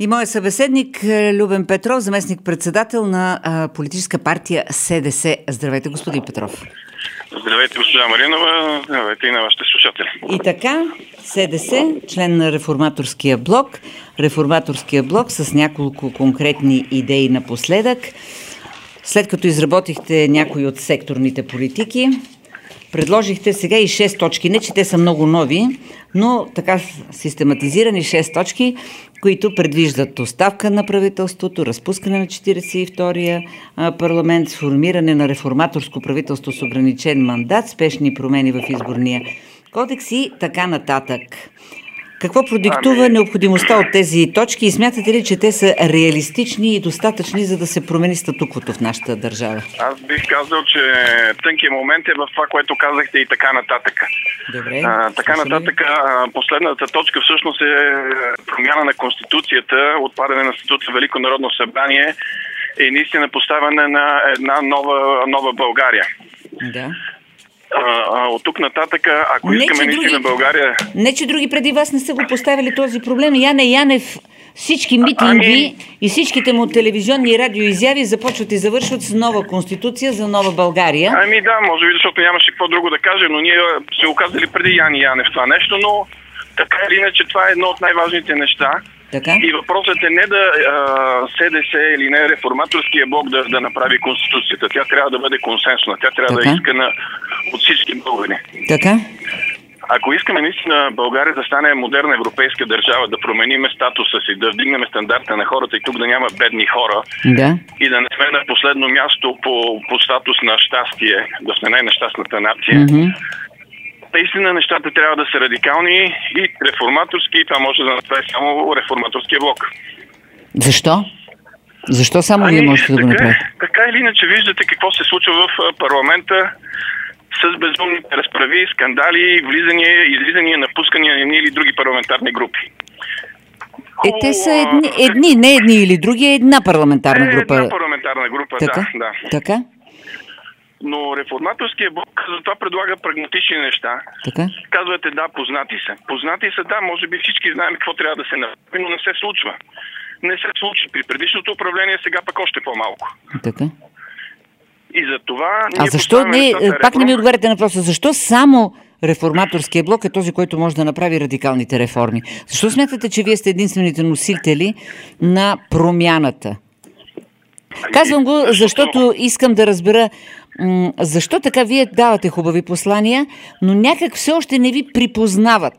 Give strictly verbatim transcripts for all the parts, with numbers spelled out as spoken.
И моят събеседник Любен Петров, заместник-председател на а, политическа партия СДС. Здравейте, господин Петров. Здравейте, госпожа Маринова. Здравейте и на вашите слушатели. И така, СДС, член на Реформаторския блок. Реформаторския блок с няколко конкретни идеи напоследък. След като изработихте някои от секторните политики, предложихте сега и шест точки. Не, че те са много нови, но така систематизирани шест точки, които предвиждат оставка на правителството, разпускане на четиридесет и втория парламент, сформиране на реформаторско правителство с ограничен мандат, спешни промени в изборния кодекс и така нататък. Какво продиктува ами... необходимостта от тези точки и смятате ли, че те са реалистични и достатъчни, за да се промени статуквото в нашата държава? Аз бих казал, че тънкият момент е в това, което казахте и така нататък. Добре. А, така нататък, последната точка всъщност е промяна на Конституцията, отпадане на статута Велико народно събрание и наистина поставяне на една нова, нова България. Да. А, а, от тук нататък, ако не, искаме наистина други... България... Не, че други преди вас не са го поставили този проблем. Яне Янев, всички митинги ами... и всичките му телевизионни и радиоизяви започват и завършват с нова конституция за нова България. Ами да, може би, защото нямаше какво друго да каже, но ние се оказали преди Яни Янев това нещо, но така или иначе това е едно от най-важните неща. Така? И въпросът е не да а, СДС или не реформаторския блок да, да направи конституцията. Тя трябва да бъде консенсусна. Тя трябва така да е искана от всички българи. Така? Ако искаме наистина България да стане модерна европейска държава, да промениме статуса си, да вдигнем стандарта на хората и тук да няма бедни хора, да. И да не сме на последно място по, по статус на щастие, да сме най-нещастната нация, mm-hmm. наистина нещата трябва да са радикални и реформаторски, и това може да направи само реформаторския блок. Защо? Защо само ами, вие можете да го направите? Така или иначе виждате какво се случва в парламента с безумните разправи, скандали, влизания, излизания, напускания на едни или други парламентарни групи. Е, те са едни, едни, не едни или други, е една парламентарна група. Е, една парламентарна група, така? да. да. Така? Но реформаторския блок затова предлага прагматични неща. Така? Казвате, да, познати са. Познати са, да, може би всички знаем какво трябва да се направи, но не се случва. Не се случи. При предишното управление сега пък още по-малко. Така? И за това... А защо не, пак не ми отговаряте на въпроса, защо само реформаторския блок е този, който може да направи радикалните реформи? Защо смятате, че вие сте единствените носители на промяната? Казвам го, защото искам да разбера м- защо така вие давате хубави послания, но някак все още не ви припознават.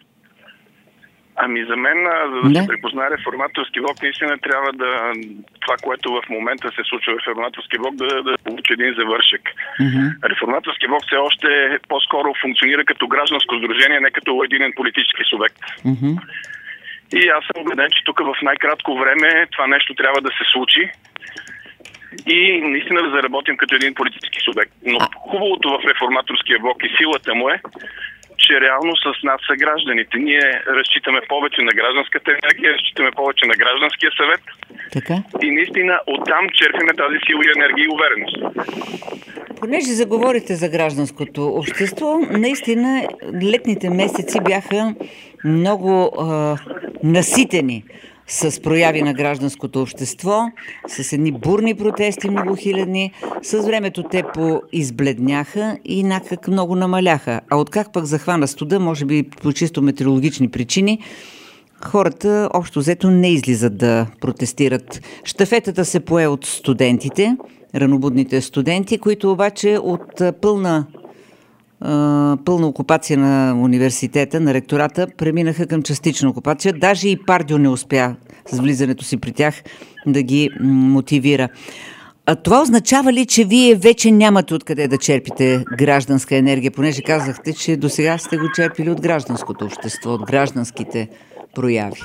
Ами за мен, за да, да се припознае реформаторски блок, наистина трябва да това, което в момента се случва в реформаторски блок, да, да получи един завършек. Mm-hmm. Реформаторски блок все още по-скоро функционира като гражданско сдружение, не като единен политически субект. Mm-hmm. И аз съм убеден, че тук в най-кратко време това нещо трябва да се случи и наистина да заработим като един политически субект. Но хубавото в реформаторския блок и силата му е, че реално с нас са гражданите. Ние разчитаме повече на гражданската енергия, разчитаме повече на гражданския съвет. Така? И наистина оттам черпиме тази сила и енергия и увереност. Понеже заговорите за гражданското общество, наистина летните месеци бяха много а, наситени с прояви на гражданското общество, с едни бурни протести многохилядни. С времето те поизбледняха и някак много намаляха. А откак пък захвана студа, може би по чисто метеорологични причини, хората общо взето не излизат да протестират. Щафетата се пое от студентите, ранобудните студенти, които обаче от пълна пълна окупация на университета, на ректората, преминаха към частична окупация. Даже и Пардио не успя с влизането си при тях да ги мотивира. А това означава ли, че вие вече нямате откъде да черпите гражданска енергия, понеже казахте, че до сега сте го черпили от гражданското общество, от гражданските прояви?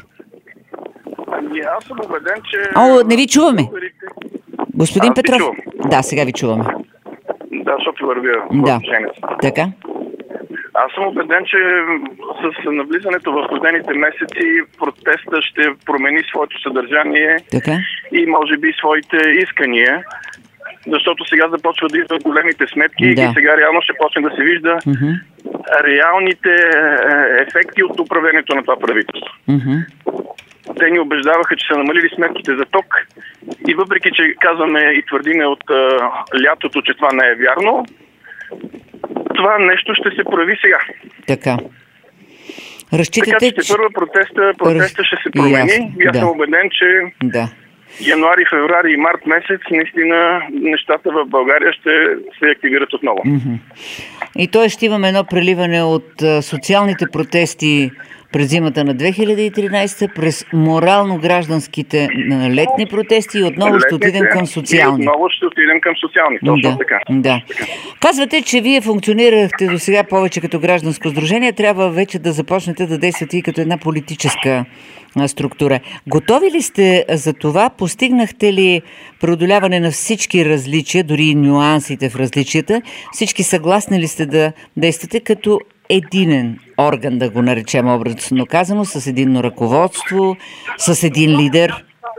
Ами аз съм убеден, че... О, не ви чуваме! Господин аз Петров? Да, сега ви чуваме. Да, защото вървя. Да, така. Аз съм убеден, че с навлизането в студените месеци протеста ще промени своето съдържание така. И може би своите искания, защото сега започва да идват големите сметки да. И сега реално ще почне да се вижда mm-hmm. реалните ефекти от управлението на това правителство. Mm-hmm. те ни убеждаваха, че са намалили сметките за ток и въпреки, че казваме и твърдиме от а, лятото, че това не е вярно, това нещо ще се прояви сега. Така. Разчитате, така че ще първа протеста, протеста ще се промени и аз да. съм убеден, че да. януари, февруари и март месец наистина нещата в България ще се активират отново. Mm-hmm. И т.е. ще имаме едно преливане от а, социалните протести през зимата на две хиляди и тринадесета през морално-гражданските летни протести и отново Летните, ще отидем към социални. И отново ще отидем към социални, точно да, така. Да. Казвате, че вие функционирахте до сега повече като гражданско сдружение, трябва вече да започнете да действате и като една политическа структура. Готови ли сте за това? Постигнахте ли преодоляване на всички различия, дори и нюансите в различията? Всички съгласни ли сте да действате като единен орган, да го наречем образно казано, с единно ръководство, с един лидер?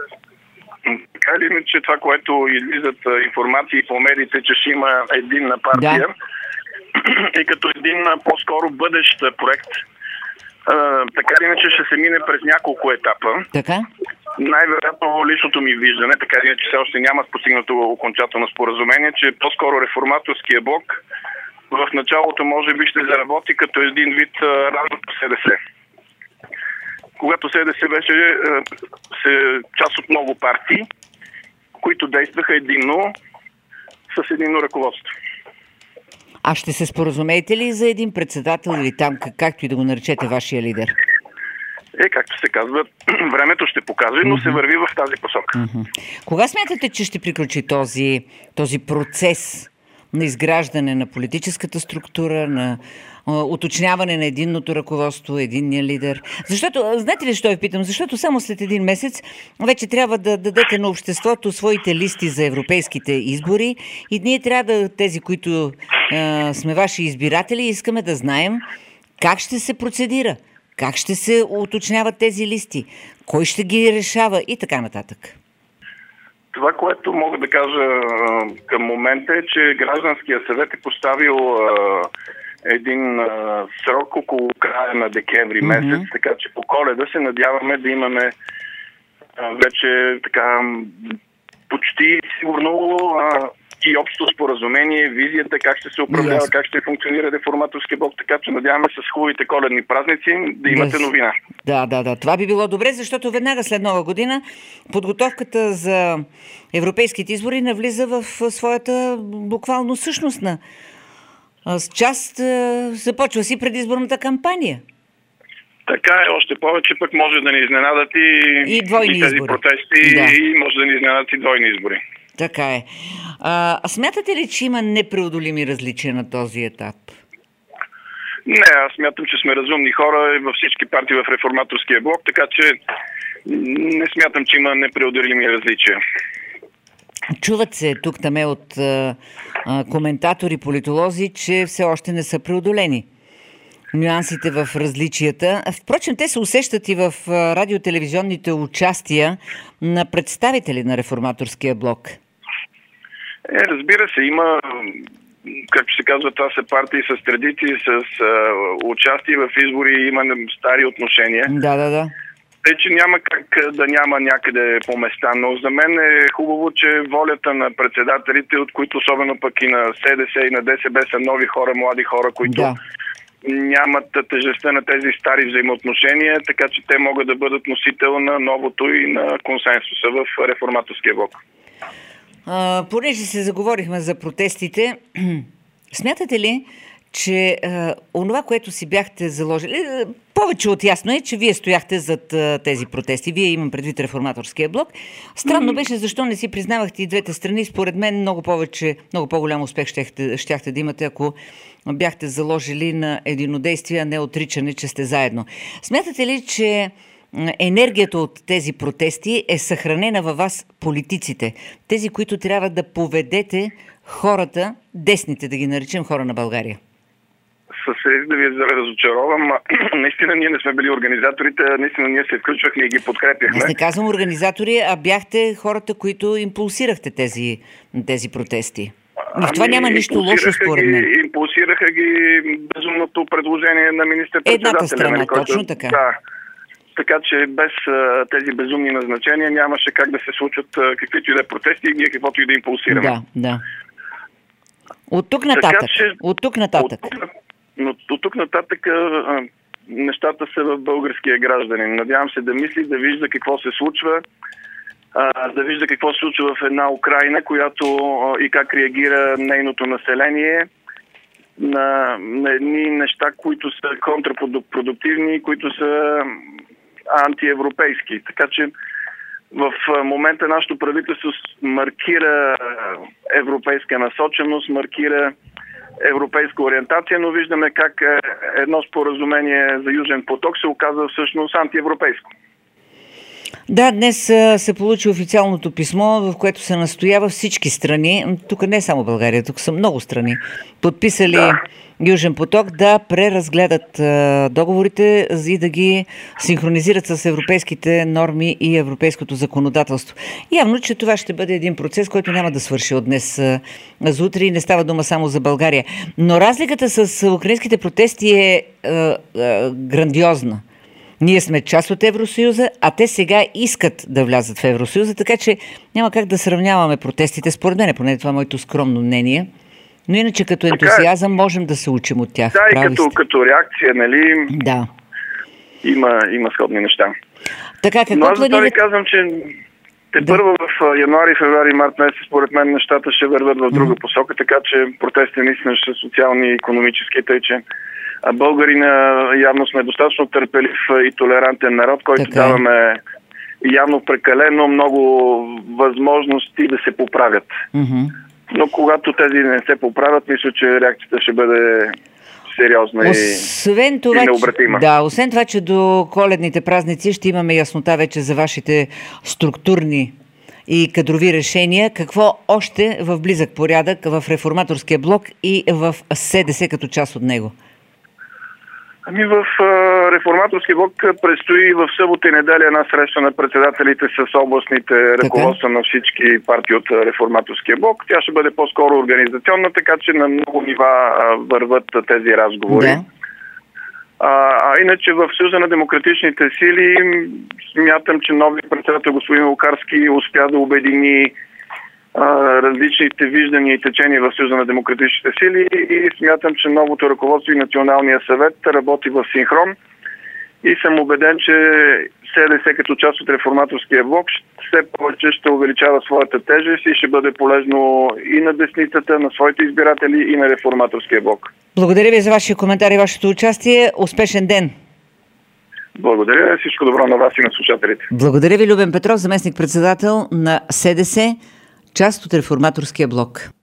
Така ли иначе това, което излизат информации по медиите, че ще има единна партия, да. И като един по-скоро бъдещ проект, а, така ли иначе ще се мине през няколко етапа. Така? Най-вероятно личното ми виждане, така ли иначе все още няма постигнато окончателно споразумение, че по-скоро реформаторския блок в началото може би ще заработи като един вид ранното СДС. Когато СДС беше се, част от много партии, които действаха единно с единно ръководство. А ще се споразумеете ли за един председател или там, както и да го наречете, вашия лидер? Е, както се казва, времето ще покаже, но mm-hmm. се върви в тази посока. Mm-hmm. Кога смятате, че ще приключи този, този процес на изграждане на политическата структура, на уточняване на единното ръководство, единния лидер? Защото, знаете ли, що ви питам? Защото само след един месец вече трябва да дадете на обществото своите листи за европейските избори и ние трябва да, тези, които е, сме ваши избиратели, искаме да знаем как ще се процедира, как ще се уточняват тези листи, кой ще ги решава и така нататък. Това, което мога да кажа към момента е, че Гражданския съвет е поставил а, един а, срок около края на декември месец, mm-hmm. така че по Коледа се надяваме да имаме а, вече така почти сигурно а, и общо споразумение, визията, как ще се управлява, yes. как ще функционира реформаторския блок, така че надяваме с хубавите коледни празници да имате yes. новина. Да, да, да. Това би било добре, защото веднага след Нова година подготовката за европейските избори навлиза в своята буквално същностна част. Започва си предизборната кампания. Така е, още повече пък може да ни изненадат и, и, двойни и тези избори. протести, да. и може да ни изненадат и двойни избори. Така е. А, смятате ли, че има непреодолими различия на този етап? Не, аз смятам, че сме разумни хора във всички партии в реформаторския блок, така че не смятам, че има непреодолими различия. Чуват се тук-таме от а, а, коментатори, политолози, че все още не са преодолени нюансите в различията. Впрочем, те се усещат и в радиотелевизионните участия на представители на реформаторския блок. Е, разбира се, има, както се казва, това са партии с традиции, с а, участие в избори, има стари отношения. Да, да, да. Тъй, че няма как да няма някъде по места, но за мен е хубаво, че волята на председателите, от които особено пък и на СДС и на ДСБ са нови хора, млади хора, които да. нямат тежестта на тези стари взаимоотношения, така че те могат да бъдат носител на новото и на консенсуса в реформаторския блок. А, понеже се заговорихме за протестите, смятате ли, че а, онова, което си бяхте заложили, повече от ясно е, че вие стояхте зад а, тези протести. Вие, имам предвид реформаторския блок. Странно mm. беше, защо не си признавахте и двете страни. Според мен много повече, много по-голям успех щяхте, щяхте да имате, ако бяхте заложили на единодействие, а не отричане, че сте заедно. Смятате ли, че енергията от тези протести е съхранена във вас, политиците? Тези, които трябва да поведете хората, десните, да ги наречем хора на България? Със риск да ви разочаровам. Наистина ние не сме били организаторите, наистина ние се включвахме и ги подкрепяхме. Аз не казвам организатори, а бяхте хората, които импулсирахте тези, тези протести. Но в това ами, няма нищо лошо, според мен. Ги, импулсираха ги безумното предложение на министър-председателя. Едната страна, нали, който, точно така. Да, така че без а, тези безумни назначения нямаше как да се случат а, каквито и да е протести и ние каквото и да импулсираме. Да, да. От тук нататък. Така, че, от тук нататък. От, от, от тук нататък а, нещата са в българския гражданин. Надявам се да мисли, да вижда какво се случва, а, да вижда какво се случва в една Украйна, която а, и как реагира нейното население на, на едни неща, които са контрапродуктивни, които са антиевропейски. Така че в момента нашето правителство маркира европейска насоченост, маркира европейска ориентация, но виждаме как едно споразумение за Южен поток се оказва всъщност антиевропейско. Да, днес се получи официалното писмо, в което се настоява всички страни, тук не само България, тук са много страни, подписали да. Южен поток, да преразгледат а, договорите и да ги синхронизират с европейските норми и европейското законодателство. Явно, че това ще бъде един процес, който няма да свърши от днес а, за утре и не става дума само за България. Но разликата с украинските протести е а, а, грандиозна. Ние сме част от Евросъюза, а те сега искат да влязат в Евросъюза, така че няма как да сравняваме протестите, според мен, поне това е моето скромно мнение. Но иначе като ентусиазъм можем да се учим от тях. Да, и като, като реакция, нали, да. има, има сходни неща. Така, какво Но аз за това ви планирате? казвам, че те да. първо в януари, февруари, март месец, според мен, нещата ще върват в друга mm-hmm. посока, така че протестите наистина ще са социални и икономически, тъй че а българина явно сме достатъчно търпелив и толерантен народ, който така даваме явно прекалено много възможности да се поправят. Mm-hmm. Но когато тези не се поправят, мисля, че реакцията ще бъде сериозна освен и, това, и необратима. Да, освен това, че до коледните празници ще имаме яснота вече за вашите структурни и кадрови решения. Какво още в близък порядък в Реформаторския блок и в СДС като част от него? Ами в а, Реформаторския блок предстои в събота и неделя една среща на председателите с областните ръководства на всички партии от Реформаторския блок. Тя ще бъде по-скоро организационна, така че на много нива а, върват тези разговори. Да. А, а иначе в Съюза на демократичните сили смятам, че новият председател господин Лукарски успя да обедини различните виждания и течения в Съюза на демократичните сили и смятам, че новото ръководство и Националния съвет работи в синхрон и съм убеден, че СДС като част от Реформаторския блок все повече ще увеличава своята тежест и ще бъде полезно и на десницата, на своите избиратели и на Реформаторския блок. Благодаря ви за вашия коментар и вашето участие. Успешен ден! Благодаря. Всичко добро на вас и на слушателите. Благодаря ви, Любен Петров, заместник-председател на СДС, част от Реформаторския блок.